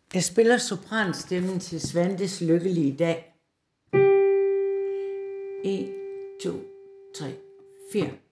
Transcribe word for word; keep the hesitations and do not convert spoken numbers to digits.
Jeg spiller sopranstemmen til Svantes lykkelige dag. en, to, tre, fire.